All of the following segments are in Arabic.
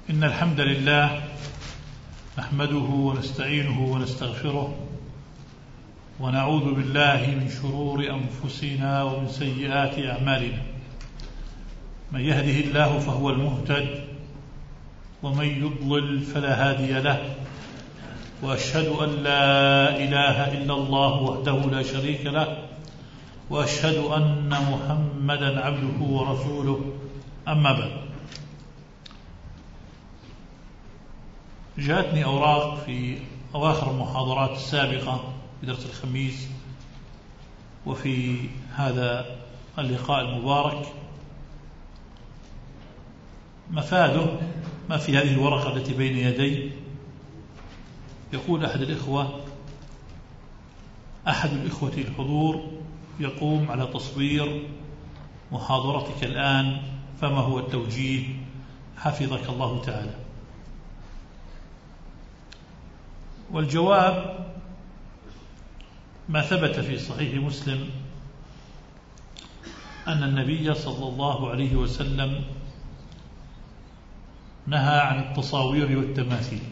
إن الحمد لله نحمده ونستعينه ونستغفره ونعوذ بالله من شرور أنفسنا ومن سيئات أعمالنا. من يهده الله فهو المهتد ومن يضلل فلا هادي له، وأشهد أن لا إله إلا الله وحده لا شريك له، وأشهد أن محمدا عبده ورسوله. أما بعد، جاءتني أوراق في أواخر المحاضرات السابقة في درس الخميس وفي هذا اللقاء المبارك مفاده ما في هذه الورقة التي بين يدي. يقول أحد الإخوة الحضور يقوم على تصوير محاضرتك الآن، فما هو التوجيه؟ حفظك الله تعالى. والجواب ما ثبت في صحيح مسلم أن النبي صلى الله عليه وسلم نهى عن التصاوير والتماثيل.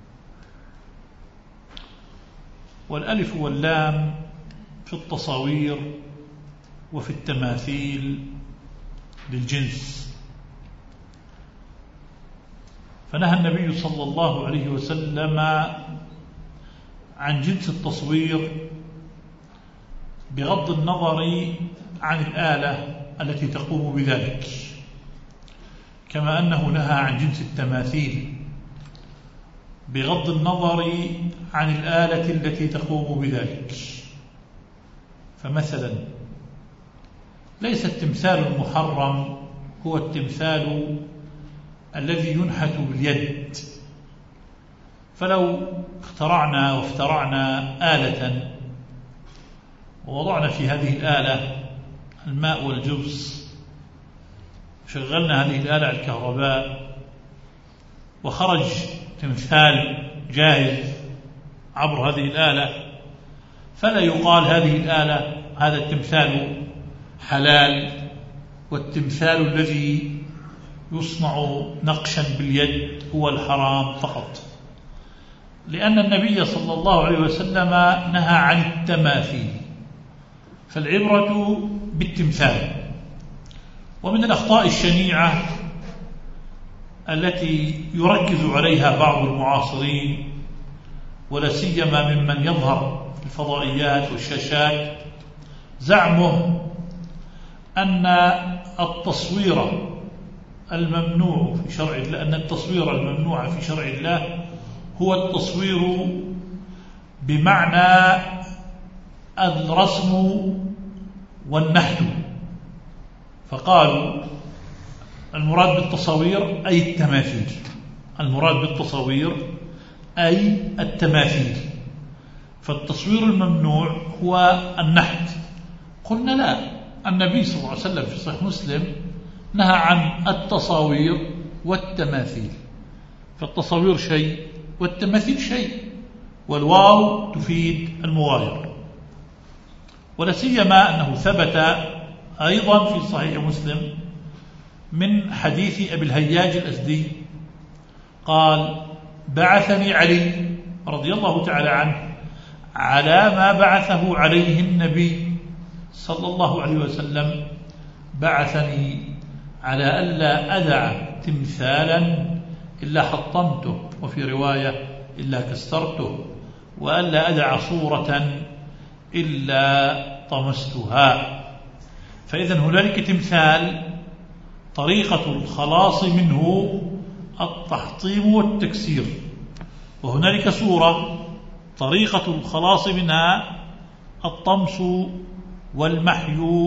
والألف واللام في التصاوير وفي التماثيل للجنس، فنهى النبي صلى الله عليه وسلم عن جنس التصوير بغض النظر عن الآلة التي تقوم بذلك، كما أنه نهى عن جنس التماثيل بغض النظر عن الآلة التي تقوم بذلك. فمثلا ليس التمثال المحرم هو التمثال الذي ينحت باليد، فلو اخترعنا آلة ووضعنا في هذه الآلة الماء والجبس، شغلنا هذه الآلة على الكهرباء وخرج تمثال جاهز عبر هذه الآلة، فلا يقال هذه الآلة هذا التمثال حلال، والتمثال الذي يصنع نقشا باليد هو الحرام فقط، لأن النبي صلى الله عليه وسلم نهى عن التماثيل، فالعبرة بالتمثال. ومن الأخطاء الشنيعة التي يركز عليها بعض المعاصرين ولا سيما ممن يظهر في الفضائيات والشاشات زعمه أن التصوير الممنوع في شرع الله، أن التصوير الممنوع في شرع الله هو التصوير بمعنى الرسم والنحت، فقالوا المراد بالتصوير أي التماثيل، المراد بالتصوير أي التماثيل، فالتصوير الممنوع هو النحت. قلنا لا، النبي صلى الله عليه وسلم في صحيح مسلم نهى عن التصاوير والتماثيل، فالتصاوير شيء والتماثيل شيء، والواو تفيد المغايرة. ولا سيما أنه ثبت أيضا في صحيح مسلم من حديث أبي الهياج الأزدي قال: بعثني علي رضي الله تعالى عنه على ما بعثه عليه النبي صلى الله عليه وسلم، بعثني على ألا أدع تمثالا إلا حطمته، وفي رواية إلا كسرته، وألا أدع صورة إلا طمستها. فإذن هنالك تمثال طريقة الخلاص منه التحطيم والتكسير، وهنالك صورة طريقة الخلاص منها الطمس والمحي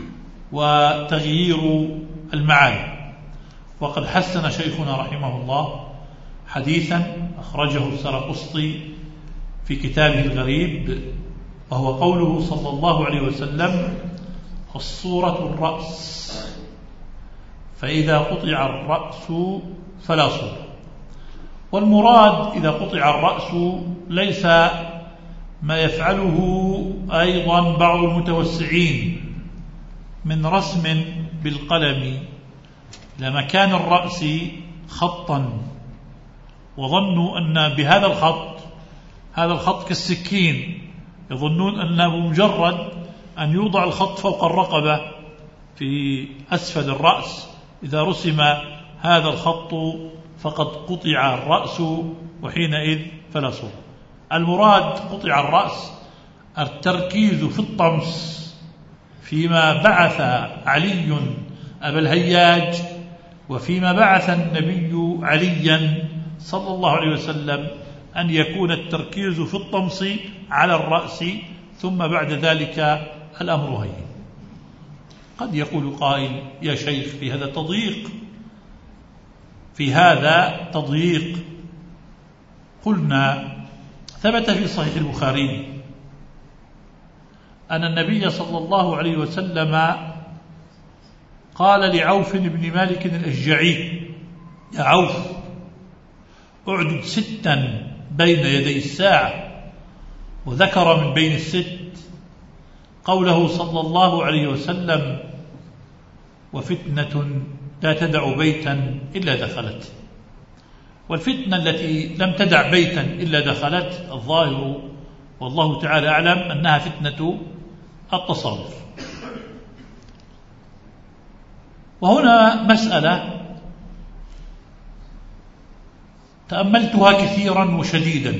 وتغيير المعاني. وقد حسن شيخنا رحمه الله حديثا أخرجه السرقسطي في كتابه الغريب، وهو قوله صلى الله عليه وسلم: الصورة الرأس، فإذا قطع الرأس فلا صورة. والمراد إذا قطع الرأس ليس ما يفعله أيضا بعض المتوسعين من رسم بالقلم لمكان الرأس خطا وظنوا أن بهذا الخط، هذا الخط كالسكين، يظنون أن بمجرد أن يوضع الخط فوق الرقبة في أسفل الرأس إذا رسم هذا الخط فقد قطع الرأس وحينئذ فلا صورة. المراد قطع الرأس التركيز في الطمس فيما بعث علي أبا الهياج وفيما بعث النبي عليا صلى الله عليه وسلم، أن يكون التركيز في الطمس على الرأس، ثم بعد ذلك الأمر هين. قد يقول قائل: يا شيخ في هذا تضييق، في هذا تضييق. قلنا: ثبت في صحيح البخاري أن النبي صلى الله عليه وسلم قال لعوف بن مالك الأشجعي: يا عوف، أعدد 6 بين يدي الساعة، وذكر من بين ال6 قوله صلى الله عليه وسلم: وفتنة لا تدع بيتا إلا دخلت. والفتنة التي لم تدع بيتا إلا دخلت الظاهر والله تعالى أعلم أنها فتنة التصوف. وهنا مسألة تأملتها كثيرا وشديدا،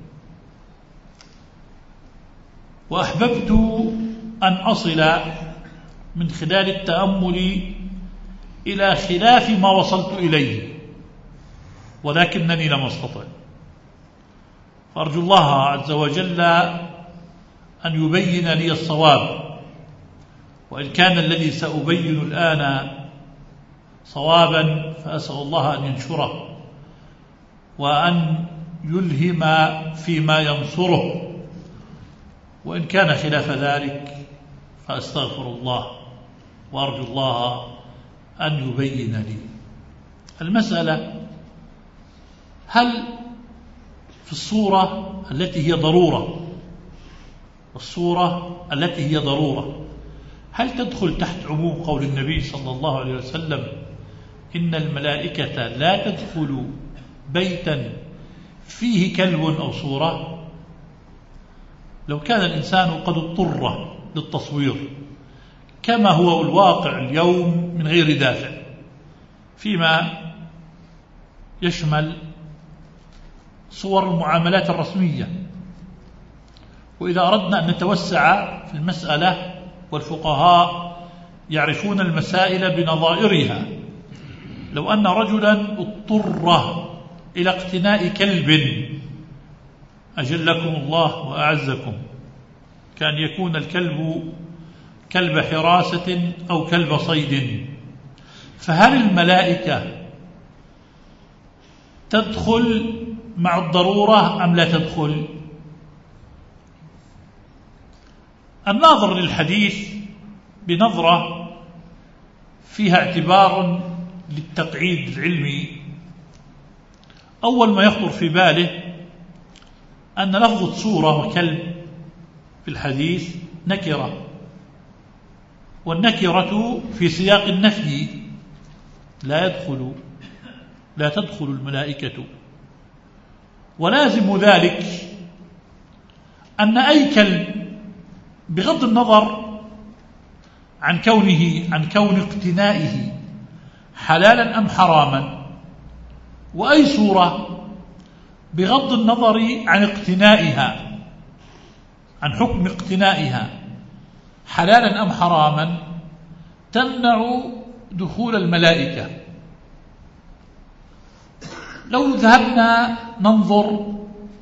وأحببت أن أصل من خلال التأمل إلى خلاف ما وصلت إليه، ولكنني لم أستطع. فأرجو الله عز وجل أن يبين لي الصواب، وإن كان الذي سأبين الآن صوابا فأسأل الله أن ينشره وأن يلهم فيما ينصره، وإن كان خلاف ذلك فأستغفر الله وأرجو الله أن يبين لي. المسألة: هل في الصورة التي هي ضرورة، الصورة التي هي ضرورة، هل تدخل تحت عموم قول النبي صلى الله عليه وسلم: إن الملائكة لا تدخل بيتا فيه كلب أو صورة؟ لو كان الإنسان قد اضطر للتصوير كما هو الواقع اليوم من غير دافع فيما يشمل صور المعاملات الرسمية، وإذا أردنا أن نتوسع في المسألة والفقهاء يعرفون المسائل بنظائرها، لو أن رجلا اضطر إلى اقتناء كلب أجلكم الله وأعزكم، كان يكون الكلب كلب حراسة أو كلب صيد، فهل الملائكة تدخل مع الضرورة أم لا تدخل؟ الناظر للحديث بنظرة فيها اعتبار للتقعيد العلمي أول ما يخطر في باله أن لفظة صورة وكلب في الحديث نكرة، والنكرة في سياق النفي لا تدخل الملائكة، ولازم ذلك أن أي كلب بغض النظر عن كون اقتنائه حلالا أم حراما، وأي صورة بغض النظر عن اقتنائها، عن حكم اقتنائها حلالا أم حراما، تمنع دخول الملائكة. لو ذهبنا ننظر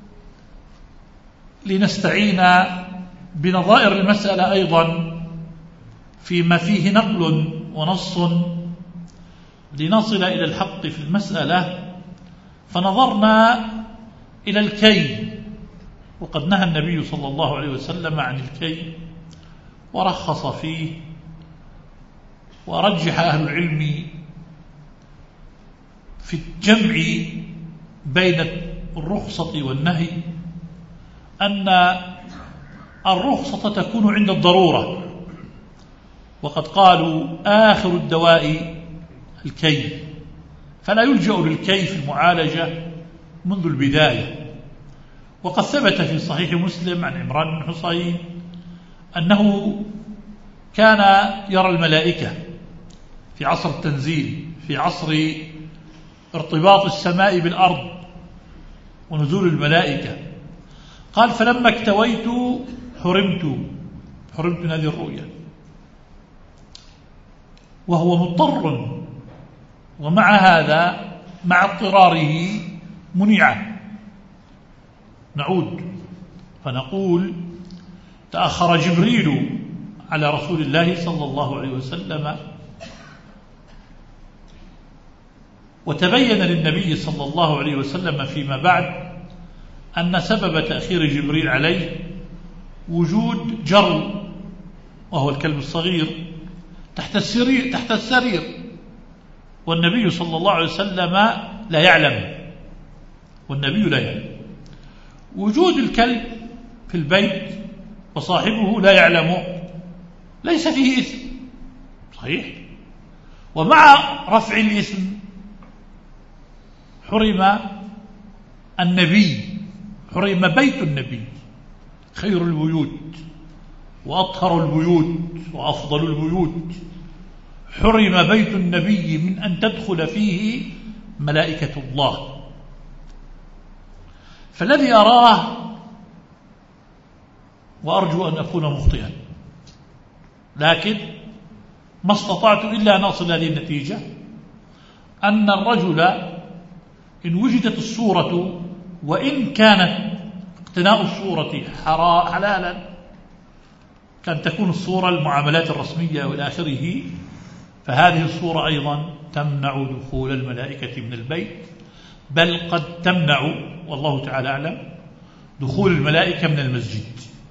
لنستعين بنظائر المسألة أيضا فيما فيه نقل ونص لنصل إلى الحق في المسألة، فنظرنا إلى الكي، وقد نهى النبي صلى الله عليه وسلم عن الكي ورخص فيه، ورجح أهل العلم في الجمع بين الرخصة والنهي أن الرخصة تكون عند الضرورة، وقد قالوا آخر الدواء الكي، فلا يلجأ للكيف المعالجة منذ البداية. وقد ثبت في صحيح مسلم عن عمران بن حصين أنه كان يرى الملائكة في عصر التنزيل، في عصر ارتباط السماء بالأرض ونزول الملائكة. قال: فلما اكتويت حرمت هذه الرؤيا، وهو مضطر، ومع هذا مع اضطراره منع. نعود فنقول: تأخر جبريل على رسول الله صلى الله عليه وسلم، وتبين للنبي صلى الله عليه وسلم فيما بعد أن سبب تأخير جبريل عليه وجود جرو، وهو الكلب الصغير، تحت السرير، والنبي صلى الله عليه وسلم لا يعلم، وجود الكلب في البيت وصاحبه لا يعلم ليس فيه إثم، صحيح، ومع رفع الإثم حرم بيت النبي، خير البيوت وأطهر البيوت وأفضل البيوت، حرم بيت النبي من أن تدخل فيه ملائكة الله. فالذي أراه، وأرجو أن أكون مخطئا، لكن ما استطعت إلا أن أصل هذه النتيجة، أن الرجل إن وجدت الصورة، وإن كانت اقتناء الصورة حلالا، كان تكون الصورة المعاملات الرسمية وإلى آخره، فهذه الصورة أيضا تمنع دخول الملائكة من البيت، بل قد تمنع، والله تعالى أعلم، دخول الملائكة من المسجد.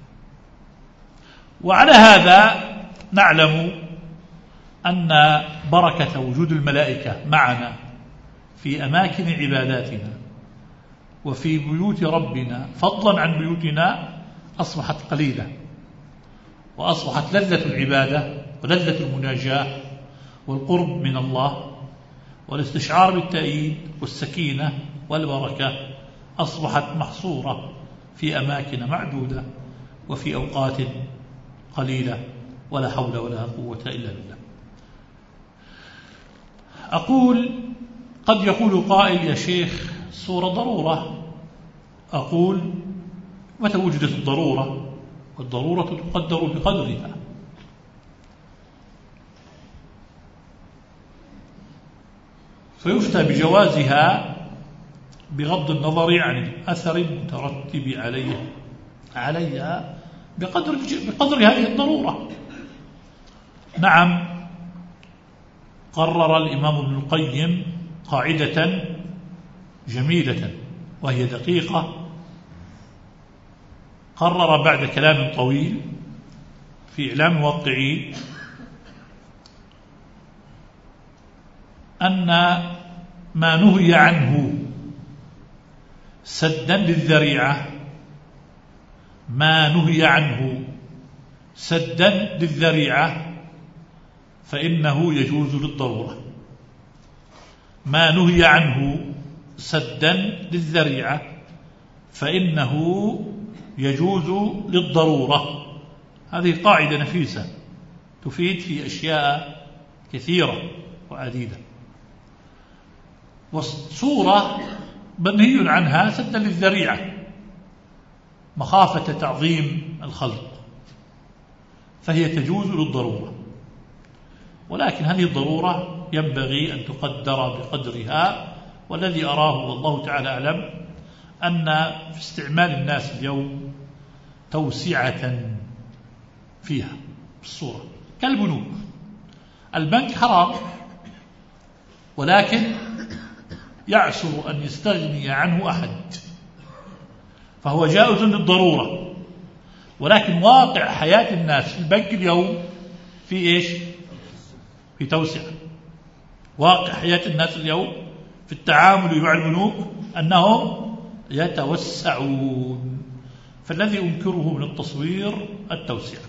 وعلى هذا نعلم أن بركة وجود الملائكة معنا في أماكن عباداتنا وفي بيوت ربنا فضلا عن بيوتنا أصبحت قليلة، وأصبحت لذة العبادة ولذة المناجاة والقرب من الله والاستشعار بالتأييد والسكينة والبركة أصبحت محصورة في أماكن معدودة وفي أوقات قليلة، ولا حول ولا قوة إلا بالله. أقول: قد يقول قائل: يا شيخ، الصورة ضرورة. أقول: متى وجدت الضرورة؟ والضرورة تقدر بقدرها. فيفتى بجوازها بغض النظر عن الأثر المترتب عليها بقدر هذه الضرورة. نعم، قرر الإمام ابن القيم قاعدة جميلة وهي دقيقة. قرر بعد كلام طويل في إعلام الموقعين أن ما نهي عنه سدا للذريعة فإنه يجوز للضرورة. ما نهي عنه سدا للذريعة فإنه يجوز للضرورة. هذه قاعدة نفيسة تفيد في أشياء كثيرة وعديدة. والصورة منهي عنها سدا للذريعة مخافة تعظيم الخلق، فهي تجوز للضرورة، ولكن هذه الضرورة ينبغي أن تقدر بقدرها. والذي أراه والله تعالى أعلم أن في استعمال الناس اليوم توسعة فيها بالصورة كالبنوك. البنك حرام، ولكن يعسر أن يستغني عنه أحد، فهو جائز للضرورة. ولكن واقع حياة الناس في البنك اليوم في إيش؟ في توسعة. واقع حياة الناس اليوم في التعامل مع البنوك أنهم يتوسعون، فالذي أنكره من التصوير التوسعة.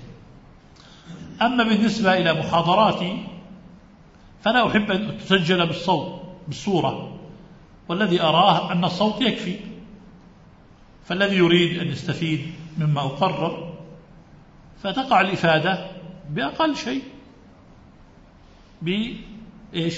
أما بالنسبة إلى محاضراتي فلا أحب أن تسجل بالصوت، بالصورة، والذي أراه أن الصوت يكفي، فالذي يريد أن يستفيد مما أقرر فتقع الإفادة بأقل شيء بإيش؟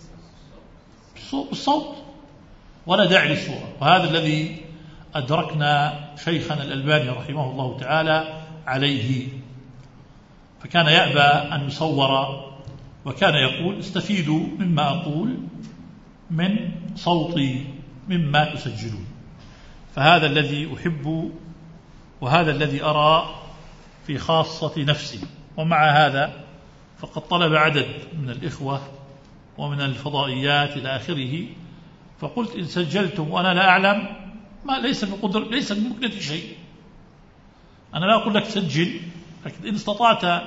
بالصوت، ولا داعي للصورة. وهذا الذي أدركنا شيخنا الألباني رحمه الله تعالى عليه، فكان يأبى أن يصور، وكان يقول استفيدوا مما أقول من صوتي مما تسجلون. فهذا الذي أحب، وهذا الذي أرى في خاصة نفسي. ومع هذا فقد طلب عدد من الإخوة ومن الفضائيات إلى آخره، فقلت إن سجلتم وأنا لا أعلم ما ليس بمكنتي شيء. أنا لا أقول لك سجل، لكن إن استطعت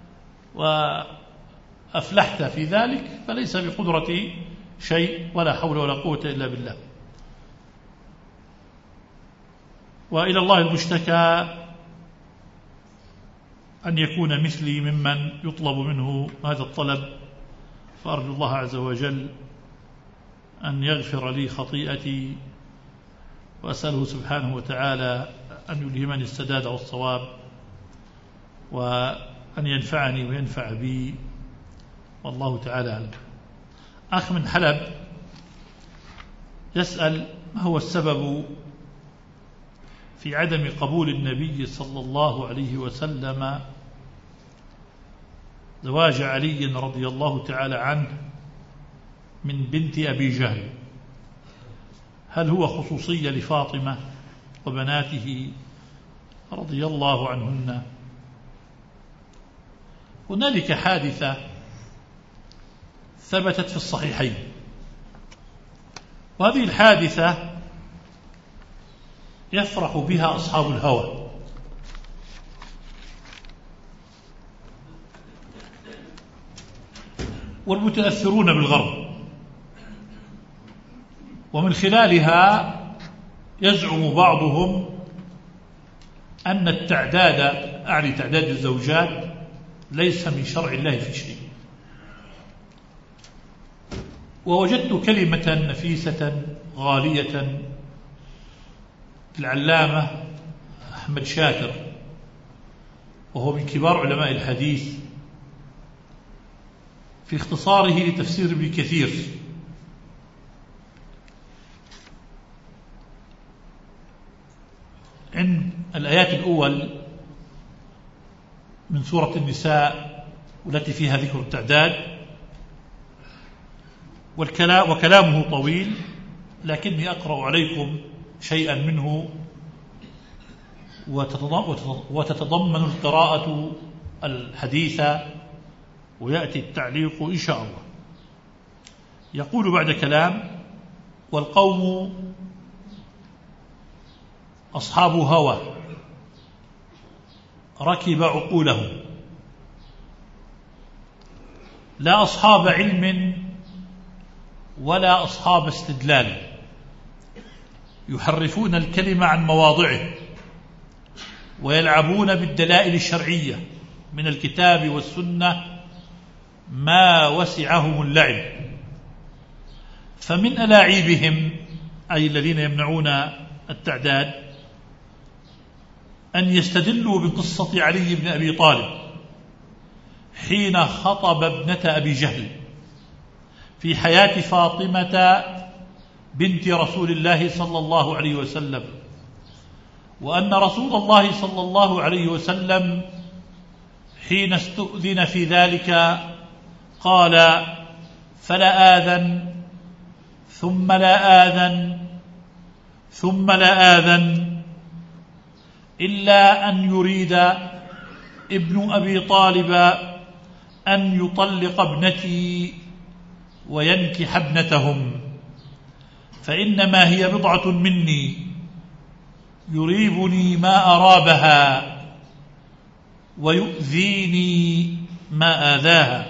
وأفلحت في ذلك فليس بقدرتي شيء، ولا حول ولا قوة إلا بالله. وإلى الله المشتكى أن يكون مثلي ممن يطلب منه هذا الطلب، فأرجو الله عز وجل أن يغفر لي خطيئتي، وأسأله سبحانه وتعالى أن يلهمني السداد والصواب، وأن ينفعني وينفع بي، والله تعالى أعلم. أخ من حلب يسأل: ما هو السبب في عدم قبول النبي صلى الله عليه وسلم زواج علي رضي الله تعالى عنه من بنت أبي جهل؟ هل هو خصوصية لفاطمة وبناته رضي الله عنهن؟ هنالك حادثة ثبتت في الصحيحين، وهذه الحادثة يفرح بها أصحاب الهوى، والمتأثرون بالغرب، ومن خلالها يزعم بعضهم أن التعداد، أعني تعداد الزوجات، ليس من شرع الله في شيء. ووجدت كلمة نفيسة غالية للعلامة أحمد شاكر، وهو من كبار علماء الحديث، في اختصاره لتفسير ابن كثير، عند الآيات الأول من سورة النساء والتي فيها ذكر التعداد، وكلامه طويل، لكني أقرأ عليكم شيئا منه وتتضمن القراءة الحديثة، ويأتي التعليق إن شاء الله. يقول بعد كلام: والقوم أصحاب هوى ركب عقولهم، لا أصحاب علم ولا أصحاب استدلال، يحرفون الكلمة عن مواضعه، ويلعبون بالدلائل الشرعية من الكتاب والسنة ما وسعهم اللعب. فمن ألاعيبهم، أي الذين يمنعون التعداد، أن يستدلوا بقصة علي بن أبي طالب حين خطب ابنة أبي جهل في حياة فاطمة بنت رسول الله صلى الله عليه وسلم، وأن رسول الله صلى الله عليه وسلم حين استؤذن في ذلك قال: فلا آذن ثم لا آذن ثم لا آذن إلا أن يريد ابن أبي طالب أن يطلق ابنتي وينكح ابنتهم، فإنما هي بضعة مني يريبني ما أرابها ويؤذيني ما آذاها.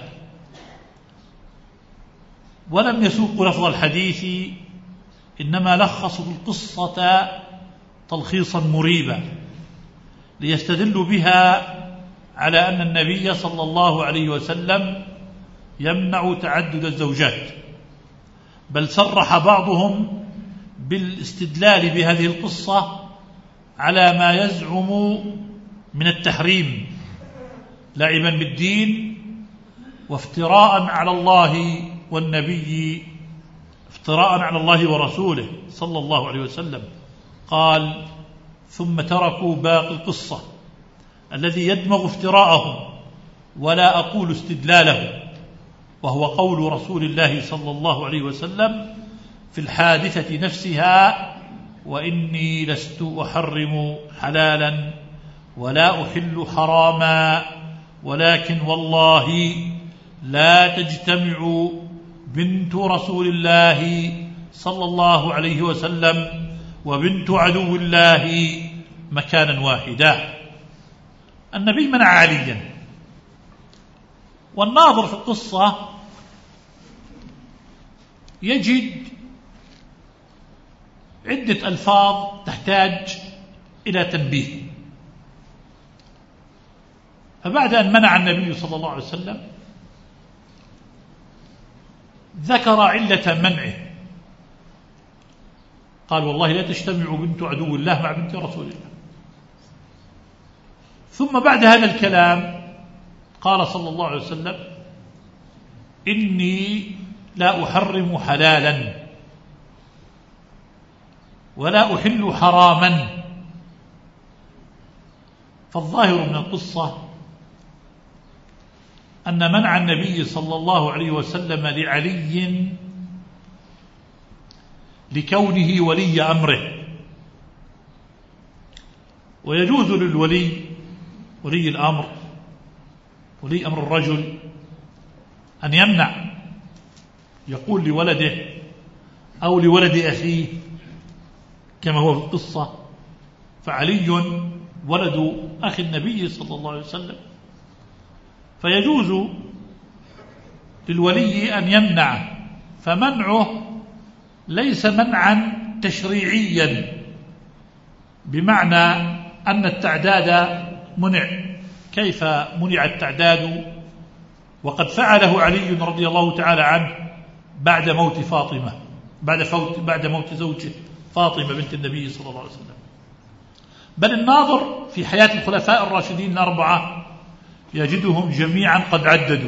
ولم يسوق لفظ الحديث، إنما لخصوا القصة تلخيصا مريبا ليستدلوا بها على أن النبي صلى الله عليه وسلم يمنع تعدد الزوجات. بل صرح بعضهم بالاستدلال بهذه القصة على ما يزعم من التحريم لعبا بالدين وافتراء على الله والنبي، افتراء على الله ورسوله صلى الله عليه وسلم. قال: ثم تركوا باقي القصة الذي يدمغ افتراءهم ولا أقول استدلاله، وهو قول رسول الله صلى الله عليه وسلم في الحادثة نفسها: وإني لست أحرم حلالا ولا أحل حراما، ولكن والله لا تجتمع بنت رسول الله صلى الله عليه وسلم وبنت عدو الله مكانا واحدا. النبي منع عليا، والناظر في القصة يجد عدة ألفاظ تحتاج إلى تنبيه. فبعد أن منع النبي صلى الله عليه وسلم ذكر علة منعه، قال: والله لا تجتمع بنت عدو الله مع بنت رسول الله. ثم بعد هذا الكلام قال صلى الله عليه وسلم: إني لا أحرم حلالا ولا أحل حراما. فالظاهر من القصة أن منع النبي صلى الله عليه وسلم لعلي لكونه ولي أمره، ويجوز للولي، ولي الأمر، ولي أمر الرجل، أن يمنع، يقول لولده أو لولد أخيه كما هو في القصة. فعلي ولد أخي النبي صلى الله عليه وسلم، فيجوز للولي أن يمنع، فمنعه ليس منعا تشريعيا بمعنى أن التعداد منع. كيف منع التعداد وقد فعله علي رضي الله تعالى عنه بعد موت فاطمة، بعد موت زوجه فاطمة بنت النبي صلى الله عليه وسلم؟ بل الناظر في حياة الخلفاء الراشدين الأربعة يجدهم جميعا قد عددوا،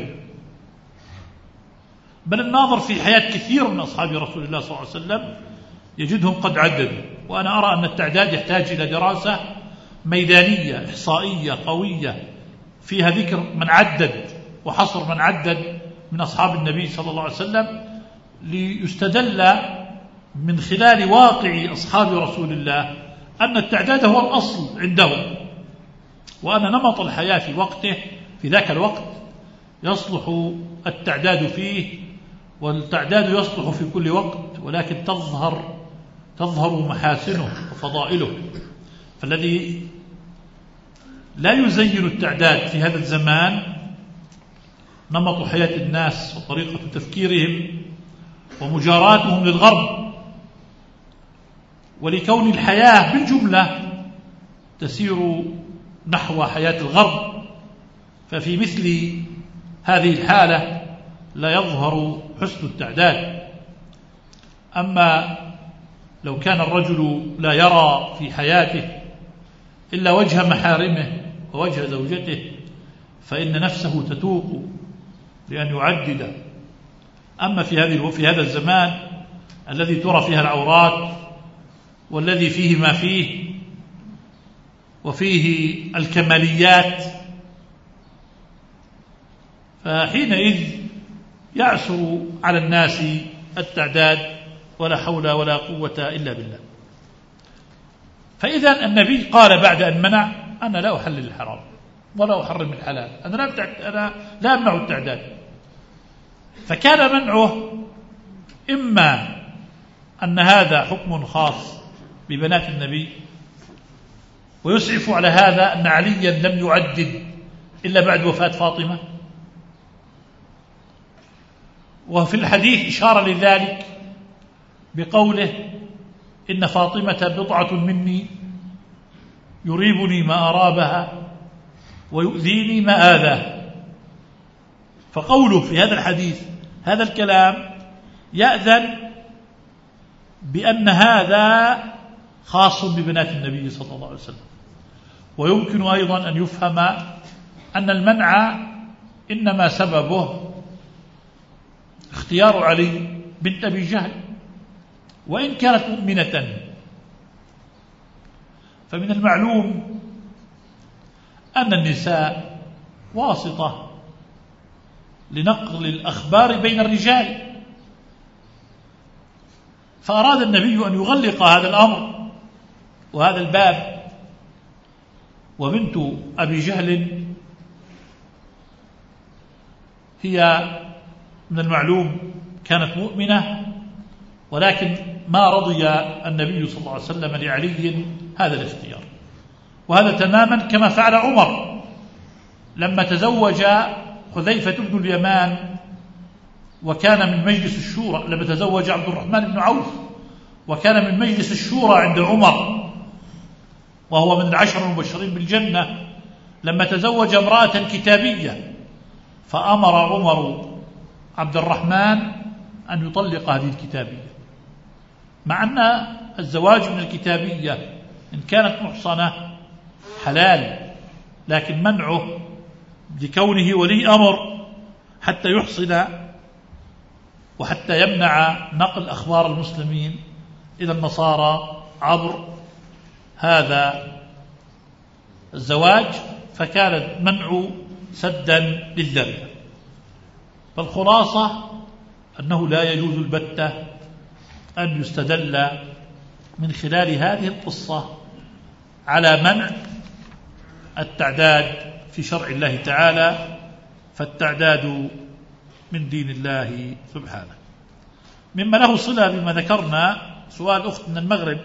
بل الناظر في حياة كثير من أصحاب رسول الله صلى الله عليه وسلم يجدهم قد عددوا. وأنا أرى أن التعداد يحتاج إلى دراسة ميدانية إحصائية قوية فيها ذكر من عدد وحصر من عدد من أصحاب النبي صلى الله عليه وسلم، ليستدل من خلال واقع أصحاب رسول الله أن التعداد هو الأصل عندهم، وأن نمط الحياة في وقته في ذاك الوقت يصلح التعداد فيه، والتعداد يصلح في كل وقت، ولكن تظهر محاسنه وفضائله. فالذي لا يزين التعداد في هذا الزمان نمط حياة الناس وطريقة تفكيرهم ومجاراتهم للغرب، ولكون الحياة بالجملة تسير نحو حياة الغرب، ففي مثل هذه الحالة لا يظهر حسن التعداد. أما لو كان الرجل لا يرى في حياته إلا وجه محارمه ووجه زوجته فإن نفسه تتوق لأن يعدد. أما في هذا الزمان الذي ترى فيها العورات والذي فيه ما فيه وفيه الكماليات، فحينئذ يعسر على الناس التعداد، ولا حول ولا قوة إلا بالله. فإذا النبي قال بعد أن منع: أنا لا أحلل الحرام ولا أحرم الحلال، أنا لا أمنع التعداد. فكان منعه إما أن هذا حكم خاص ببنات النبي، ويسعف على هذا أن عليا لم يعدد إلا بعد وفاة فاطمة، وفي الحديث إشارة لذلك بقوله: إن فاطمة بضعة مني يريبني ما أرابها ويؤذيني ما آذاه. فقوله في هذا الحديث هذا الكلام يأذن بأن هذا خاص ببنات النبي صلى الله عليه وسلم. ويمكن أيضا أن يفهم أن المنع إنما سببه اختيار علي بنت أبي جهل وإن كانت مؤمنة. فمن المعلوم أن النساء واسطة لنقل الأخبار بين الرجال، فأراد النبي أن يغلق هذا الأمر وهذا الباب. وبنت أبي جهل هي من المعلوم كانت مؤمنة، ولكن ما رضي النبي صلى الله عليه وسلم لعلي هذا الاختيار. وهذا تماما كما فعل عمر لما تزوج حذيفة بن اليمان وكان من مجلس الشورى، لما تزوج عبد الرحمن بن عوف وكان من مجلس الشورى عند عمر وهو من العشر المبشرين بالجنة، لما تزوج امرأة كتابية فأمر عمر عبد الرحمن أن يطلق هذه الكتابية، مع أن الزواج من الكتابية إن كانت محصنة حلال، لكن منعه لكونه ولي أمر حتى يحصن وحتى يمنع نقل أخبار المسلمين إلى النصارى عبر هذا الزواج، فكان المنع سدا للذريعة. فالخلاصة أنه لا يجوز البتة أن يستدل من خلال هذه القصة على منع التعداد في شرع الله تعالى، فالتعداد من دين الله سبحانه. مما له صلة بما ذكرنا سؤال أخت من المغرب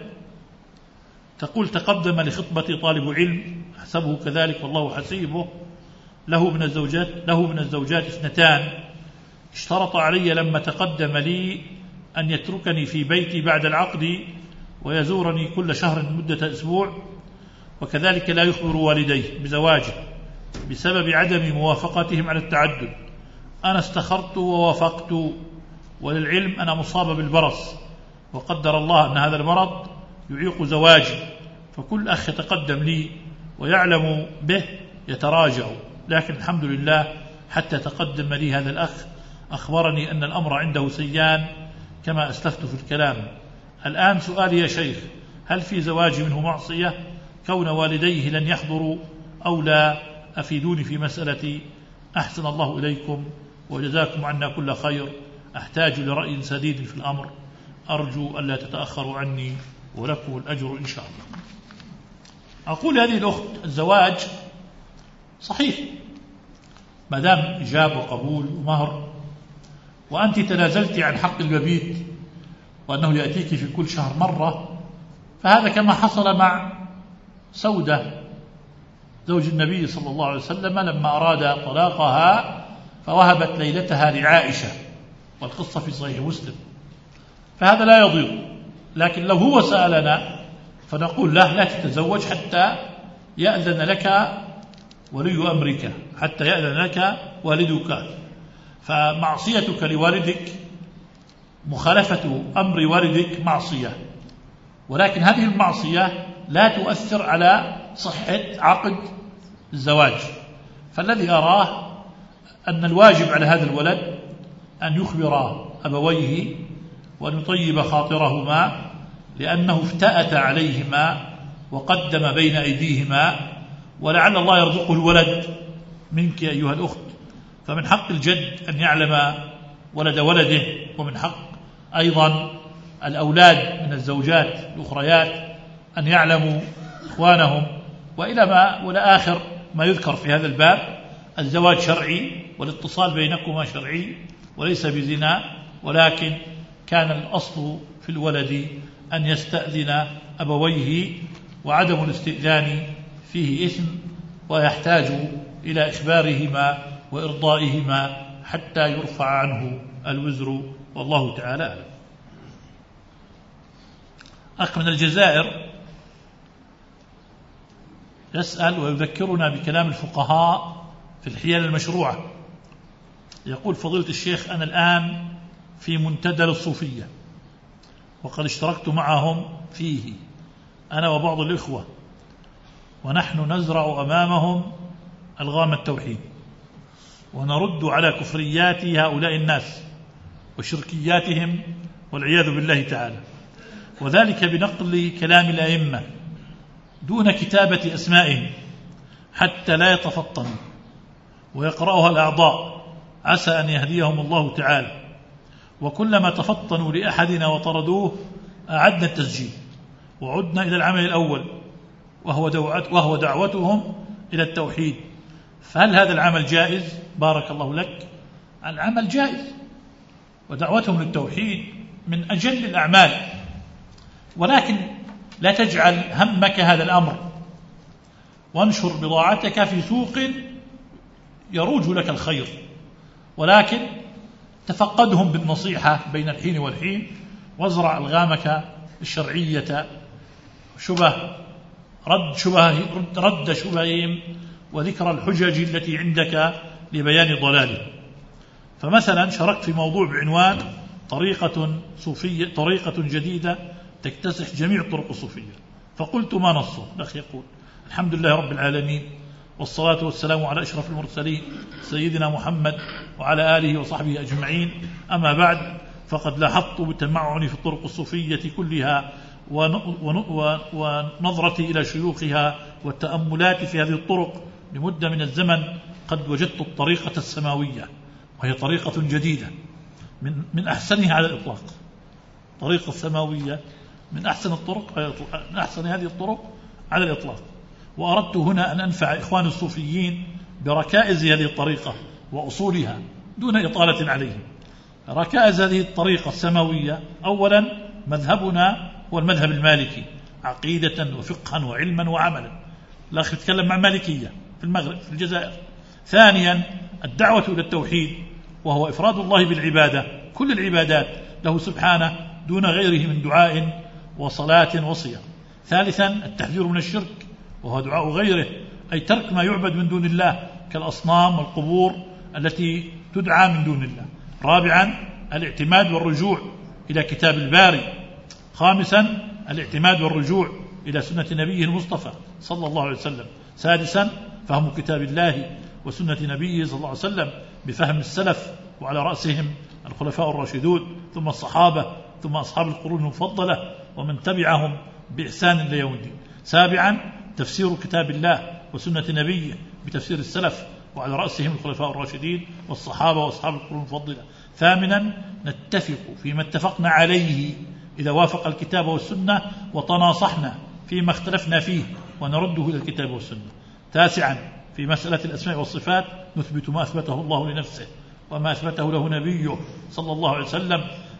تقول: تقدم لخطبة طالب علم حسبه كذلك والله حسيبه، له من الزوجات 2، اشترط علي لما تقدم لي أن يتركني في بيتي بعد العقد ويزورني كل شهر مدة أسبوع، وكذلك لا يخبر والديه بزواجه بسبب عدم موافقتهم على التعدد. أنا استخرت ووافقت، وللعلم أنا مصاب بالبرص وقدر الله أن هذا المرض يعيق زواجي، فكل أخ يتقدم لي ويعلم به يتراجع، لكن الحمد لله حتى تقدم لي هذا الأخ أخبرني أن الأمر عنده سيان كما أسلفت في الكلام. الآن سؤالي يا شيخ: هل في زواجي منه معصية كون والديه لن يحضروا أو لا؟ أفيدوني في مسألتي، أحسن الله إليكم وجزاكم عنا كل خير. أحتاج لرأي سديد في الأمر، أرجو ألا تتأخروا عني ولكم الأجر إن شاء الله. أقول هذه الأخت: الزواج صحيح ما دام إجابة وقبول ومهر، وأنت تنازلت عن حق المبيت وأنه يأتيك في كل شهر مرة، فهذا كما حصل مع سودة زوج النبي صلى الله عليه وسلم لما أراد طلاقها فوهبت ليلتها لعائشة، والقصة في صحيح مسلم، فهذا لا يضير. لكن لو هو سألنا فنقول له: لا تتزوج حتى يأذن لك ولي أمرك، حتى يأذن لك والدك. فمعصيتك لوالدك، مخالفة أمر والدك معصية، ولكن هذه المعصية لا تؤثر على صحة عقد الزواج. فالذي أراه أن الواجب على هذا الولد أن يخبر أبويه وأن يطيب خاطرهما، لأنه افتأت عليهما وقدم بين أيديهما، ولعل الله يرزقه الولد منك أيها الأخت. فمن حق الجد أن يعلم ولد ولده، ومن حق أيضا الأولاد من الزوجات الأخريات أن يعلموا إخوانهم. وإلى آخر ما يذكر في هذا الباب. الزواج شرعي والاتصال بينكما شرعي وليس بزنا، ولكن كان الأصل في الولد أن يستأذن أبويه، وعدم الاستئذان فيه إثم، ويحتاج إلى إخبارهما وإرضائهما حتى يرفع عنه الوزر، والله تعالى أعلم. أخ من الجزائر يسأل ويذكرنا بكلام الفقهاء في الحيل المشروعة. يقول: فضيلة الشيخ، أنا الآن في منتدى الصوفية، وقد اشتركت معهم فيه أنا وبعض الإخوة، ونحن نزرع أمامهم ألغام التوحيد، ونرد على كفريات هؤلاء الناس وشركياتهم والعياذ بالله تعالى، وذلك بنقل كلام الأئمة دون كتابة أسمائهم حتى لا يتفطنوا ويقرأها الأعضاء عسى أن يهديهم الله تعالى. وكلما تفطنوا لأحدنا وطردوه أعدنا التسجيل وعدنا إلى العمل الأول وهو دعوتهم إلى التوحيد. فهل هذا العمل جائز؟ بارك الله لك، العمل جائز، ودعوتهم للتوحيد من أجل الأعمال، ولكن لا تجعل همك هذا الأمر، وانشر بضاعتك في سوق يروج لك الخير، ولكن تفقدهم بالنصيحة بين الحين والحين، وازرع ألغامك الشرعية رد شبههم وذكر الحجج التي عندك لبيان ضلاله. فمثلا شاركت في موضوع بعنوان طريقة جديدة تكتسح جميع الطرق الصوفية، فقلت ما نصه؟ الأخ يقول: الحمد لله رب العالمين، والصلاة والسلام على أشرف المرسلين سيدنا محمد وعلى آله وصحبه أجمعين، أما بعد، فقد لاحظت بالتمعن في الطرق الصوفية كلها ونظرتي إلى شيوخها والتأملات في هذه الطرق لمدة من الزمن قد وجدت الطريقة السماوية، وهي طريقة جديدة من أحسنها على الإطلاق. طريقة سماوية من أحسن هذه الطرق على الإطلاق. وأردت هنا أن أنفع إخوان الصوفيين بركائز هذه الطريقة وأصولها دون إطالة عليهم. ركائز هذه الطريقة السماوية: أولا، مذهبنا هو المذهب المالكي عقيدة وفقها وعلما وعملا. الأخ يتكلم مع مالكية في المغرب في الجزائر. ثانيا، الدعوة إلى التوحيد، وهو إفراد الله بالعبادة، كل العبادات له سبحانه دون غيره من دعاء وصلاة وصيام. ثالثا، التحذير من الشرك، وهو دعاء غيره، أي ترك ما يعبد من دون الله كالأصنام والقبور التي تدعى من دون الله. رابعا، الاعتماد والرجوع إلى كتاب الباري. خامسا، الاعتماد والرجوع إلى سنة نبيه المصطفى صلى الله عليه وسلم. سادسا، فهم كتاب الله وسنة نبيه صلى الله عليه وسلم بفهم السلف، وعلى رأسهم الخلفاء الراشدون، ثم الصحابة، ثم أصحاب القرون المفضلة ومن تبعهم بإحسان إلى يوم الدين. سابعا، تفسير كتاب الله وسنة نبيه بتفسير السلف، وعلى رأسهم الخلفاء الراشدين والصحابة وأصحاب القرون المفضلة. ثامنا، نتفق فيما اتفقنا عليه إذا وافق الكتاب والسنة، وتناصحنا فيما اختلفنا فيه ونرده إلى الكتاب والسنة. تاسعا، في مسألة الأسماء والصفات نثبت ما أثبته الله لنفسه وما أثبته له نبيه صلى الله عليه وسلم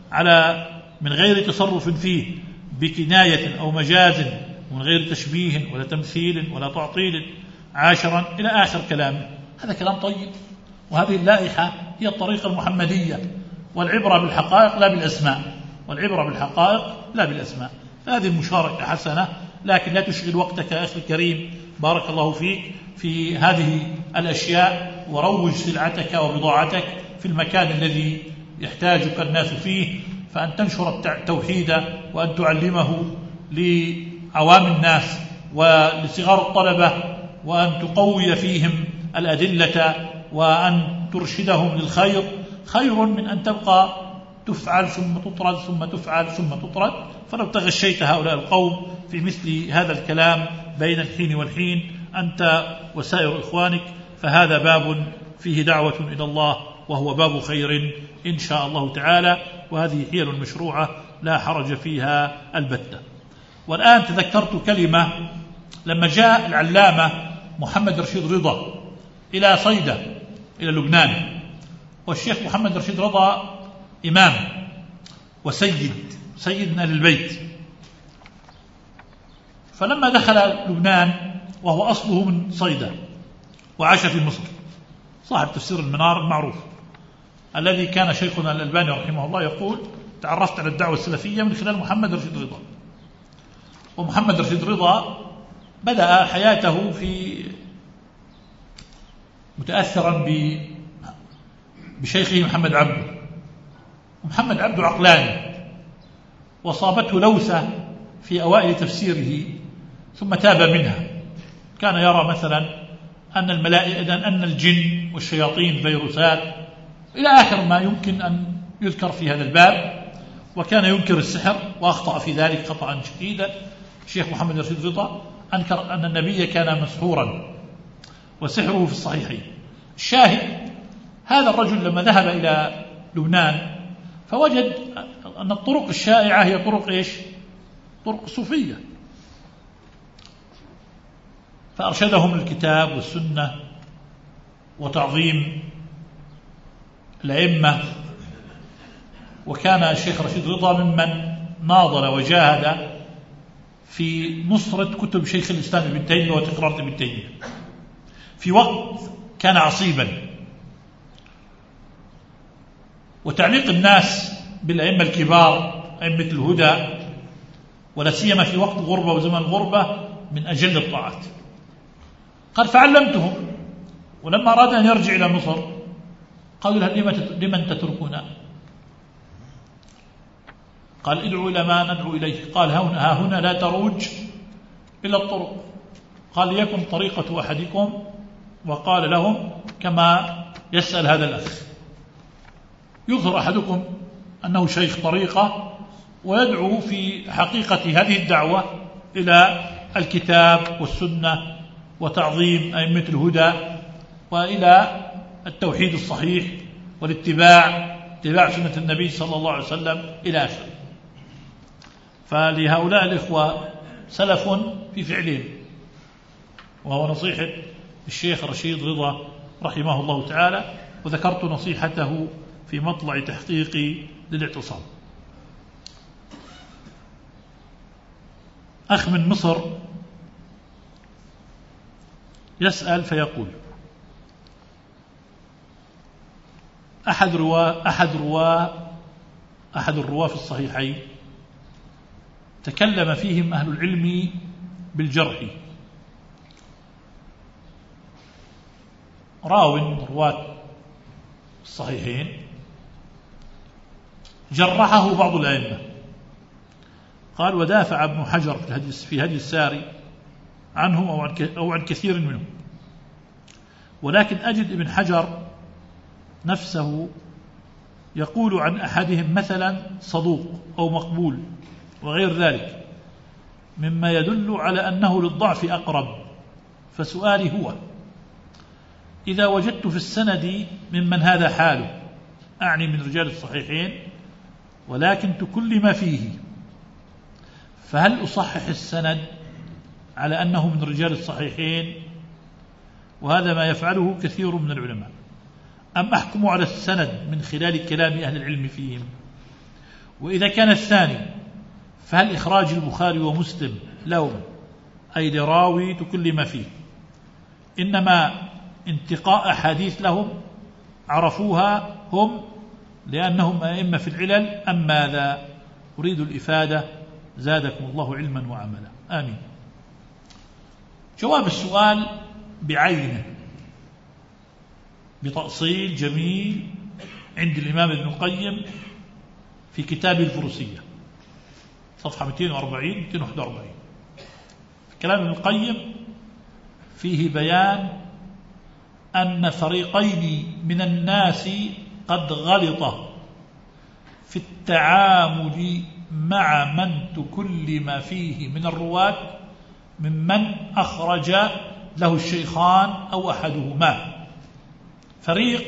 من غير تصرف فيه بكناية أو مجاز، ومن غير تشبيه ولا تمثيل ولا تعطيل. عاشرا، إلى آخر كلامه. هذا كلام طيب، وهذه اللائحة هي الطريقة المحمدية، والعبرة بالحقائق لا بالأسماء، والعبرة بالحقائق لا بالأسماء. هذه المشاركة حسنة، لكن لا تشغل وقتك يا أخي الكريم بارك الله فيك في هذه الأشياء، وروج سلعتك وبضاعتك في المكان الذي يحتاجك الناس فيه. فأن تنشر التوحيد وأن تعلمه لعوام الناس ولصغار الطلبة، وأن تقوي فيهم الأدلة، وأن ترشدهم للخير، خير من أن تبقى تفعل ثم تطرد ثم تفعل ثم تطرد. فلو تغشيت هؤلاء القوم في مثل هذا الكلام بين الحين والحين أنت وسائر إخوانك، فهذا باب فيه دعوة إلى الله، وهو باب خير إن شاء الله تعالى، وهذه حيل مشروعة لا حرج فيها البتة. والآن تذكرت كلمة لما جاء العلامة محمد رشيد رضا إلى صيدا إلى لبنان، والشيخ محمد رشيد رضا إمام وسيد من أهل البيت. فلما دخل لبنان وهو أصله من صيدا وعاش في مصر، صاحب تفسير المنار المعروف الذي كان شيخنا الألباني رحمه الله يقول: تعرفت على الدعوة السلفية من خلال محمد رشيد رضا. ومحمد رشيد رضا بدأ حياته متأثرا بشيخه محمد عبده. محمد عبده عقلاني، وصابته لوثة في أوائل تفسيره ثم تاب منها. كان يرى مثلا أن الملائكة أن الجن والشياطين فيروسات إلى آخر ما يمكن أن يذكر في هذا الباب، وكان ينكر السحر وأخطأ في ذلك خطأ شديدا. الشيخ محمد رشيد رضا أنكر أن النبي كان مسحورا وسحره في الصحيحين. الشاهد هذا الرجل لما ذهب إلى لبنان فوجد أن الطرق الشائعة هي طرق إيش؟ طرق صوفية، فأرشدهم الكتاب والسنة وتعظيم الأئمة. وكان الشيخ رشيد رضا ممن ناضل وجاهد في نصرة كتب شيخ الإسلام ابن تيمية وتقرار ابن تيمية في وقت كان عصيبا، وتعليق الناس بالأئمة الكبار أئمة الهدى ولا سيما في وقت الغربة وزمن الغربة من أجل الطاعات. قال فعلمتهم، ولما أراد أن يرجع إلى مصر قالوا له لمن تتركنا؟ قال ادعوا إلى ما ندعو إليه. قال ها هنا لا تروج إلى الطرق. قال ليكن طريقة أحدكم، وقال لهم كما يسأل هذا الأخ، يظهر أحدكم أنه شيخ طريقة ويدعو في حقيقة هذه الدعوة إلى الكتاب والسنة وتعظيم أئمة الهدى وإلى التوحيد الصحيح والاتباع سنة النبي صلى الله عليه وسلم إلى آخره. فلهؤلاء الإخوة سلف في فعلهم، وهو نصيحة الشيخ رشيد رضا رحمه الله تعالى، وذكرت نصيحته في مطلع تحقيقي للاعتصام. أخ من مصر يسأل فيقول: أحد الرواة في الصحيحين تكلم فيهم أهل العلم بالجرح. راو من رواة الصحيحين جرحه بعض الأئمة. قال: ودافع ابن حجر في هدي الساري عنه أو عن كثير منهم، ولكن أجد ابن حجر نفسه يقول عن أحدهم مثلا صدوق أو مقبول وغير ذلك، مما يدل على أنه للضعف أقرب. فسؤالي هو: إذا وجدت في السند ممن هذا حاله، أعني من رجال الصحيحين، ولكن تكلم فيه، فهل أصحح السند على أنه من رجال الصحيحين، وهذا ما يفعله كثير من العلماء، أم أحكم على السند من خلال كلام أهل العلم فيهم؟ وإذا كان الثاني فهل إخراج البخاري ومسلم لهم، أي لراوي تكلم فيه، إنما انتقاء أحاديث لهم عرفوها هم لأنهم أئمة في العلل، أم ماذا؟ أريد الإفادة، زادكم الله علما وعملا، آمين. جواب السؤال بعينه بتأصيل جميل عند الإمام ابن القيم في كتاب الفروسية صفحة 240-241. كلام ابن القيم فيه بيان أن فريقين من الناس قد غلط في التعامل مع من تكلم فيه من الرواة ممن أخرج له الشيخان أو أحدهما. فريق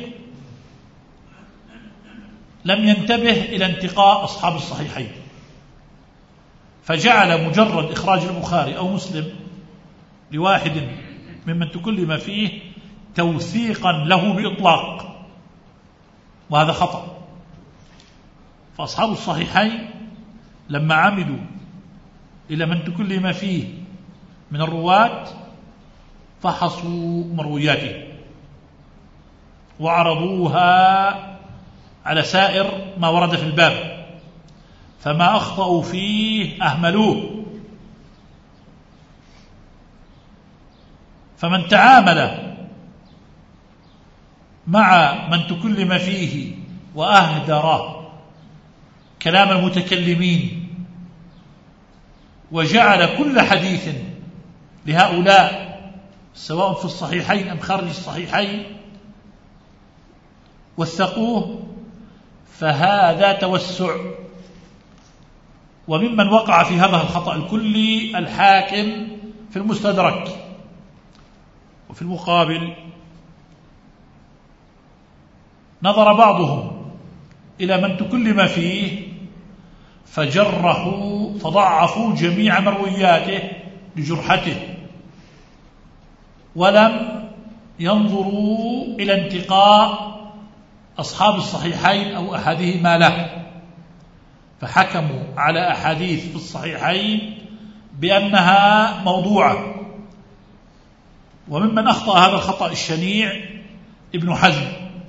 لم ينتبه إلى انتقاء أصحاب الصحيحين، فجعل مجرد إخراج البخاري أو مسلم لواحد ممن تكلم فيه توثيقا له بإطلاق، وهذا خطأ. فأصحاب الصحيحين لما عمدوا إلى من تكلم فيه من الرواة فحصوا مروياته وعرضوها على سائر ما ورد في الباب، فما أخطأوا فيه أهملوه. فمن تعامل مع من تكلم فيه وأهدر كلام المتكلمين وجعل كل حديث لهؤلاء سواء في الصحيحين أم خارج الصحيحين وثقوه، فهذا توسع. وممن وقع في هذا الخطأ الكلي الحاكم في المستدرك. وفي المقابل نظر بعضهم إلى من تكلم فيه فضعفوا جميع مروياته لجرحته، ولم ينظروا إلى انتقاء أصحاب الصحيحين أو أحدهما له، فحكموا على أحاديث في الصحيحين بأنها موضوعة. وممن أخطأ هذا الخطأ الشنيع ابن حزم،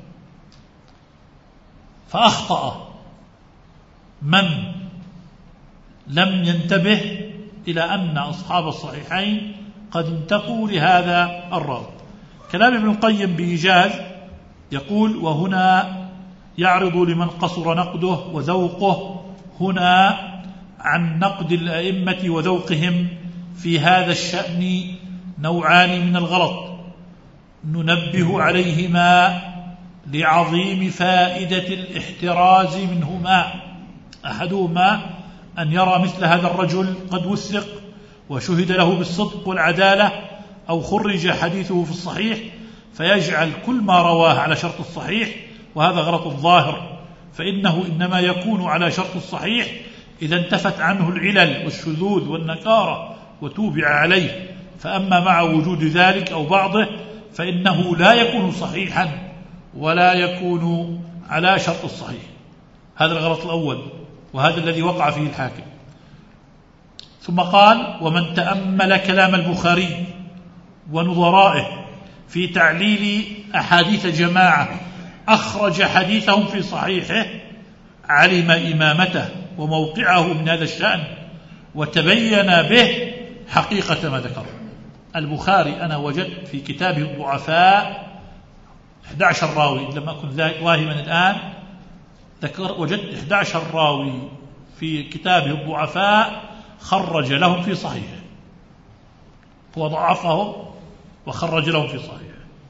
فأخطأ من لم ينتبه إلى أن أصحاب الصحيحين قد انتقوا لهذا الراوي. كلام ابن القيم بإيجاز يقول: وهنا يعرض لمن قصر نقده وذوقه هنا عن نقد الأئمة وذوقهم في هذا الشأن نوعان من الغلط ننبه عليهما لعظيم فائدة الاحتراز منهما. أحدهما أن يرى مثل هذا الرجل قد وثق وشهد له بالصدق والعدالة أو خرج حديثه في الصحيح فيجعل كل ما رواه على شرط الصحيح، وهذا غلط الظاهر، فإنه إنما يكون على شرط الصحيح إذا انتفت عنه العلل والشذوذ والنكارة وتوبع عليه، فأما مع وجود ذلك أو بعضه فإنه لا يكون صحيحا ولا يكون على شرط الصحيح. هذا الغلط الأول، وهذا الذي وقع فيه الحاكم. ثم قال: ومن تأمل كلام البخاري ونظرائه في تعليل أحاديث جماعة أخرج حديثهم في صحيحه علم إمامته وموقعه من هذا الشأن وتبين به حقيقة ما ذكر. البخاري أنا وجدت في كتابه الضعفاء 11 راوي، لم أكن واهما الآن، وجدت 11 راوي في كتابه الضعفاء خرج لهم في صحيحه، هو ضعفهم وخرج لهم في صحيحه.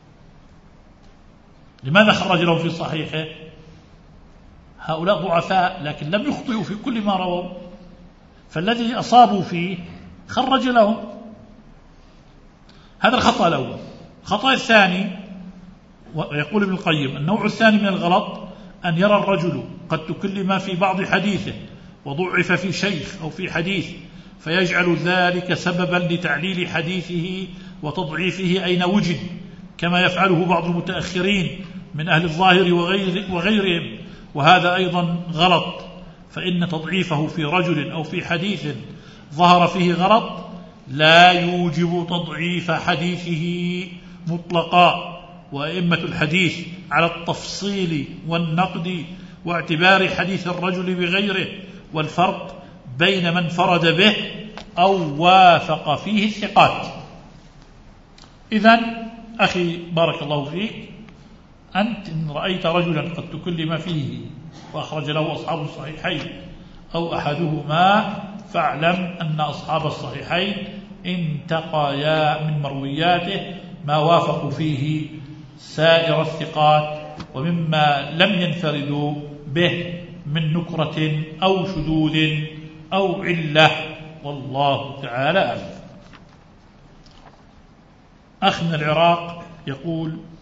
لماذا خرج لهم في صحيحه؟ هؤلاء ضعفاء لكن لم يخطئوا في كل ما رووا، فالذي أصابوا فيه خرج لهم. هذا الخطأ الأول. الخطأ الثاني، ويقول ابن القيم: النوع الثاني من الغلط أن يرى الرجل قد تكلم في بعض حديثه وضعف في شيخ أو في حديث فيجعل ذلك سببا لتعليل حديثه وتضعيفه أين وجد، كما يفعله بعض المتأخرين من أهل الظاهر وغيرهم، وهذا أيضا غلط، فإن تضعيفه في رجل أو في حديث ظهر فيه غلط لا يوجب تضعيف حديثه مطلقا. وأئمة الحديث على التفصيل والنقد واعتبار حديث الرجل بغيره والفرق بين من فرد به أو وافق فيه الثقات. إذن أخي بارك الله فيك، أنت إن رأيت رجلا قد تكلم فيه وأخرج له أصحاب الصحيحين أو أحدهما فاعلم أن أصحاب الصحيحين انتقيا من مروياته ما وافقوا فيه سائر الثقات ومما لم ينفردوا به من نكرة أو شذوذ أو علة، والله تعالى أعلم. أخ من العراق يقول: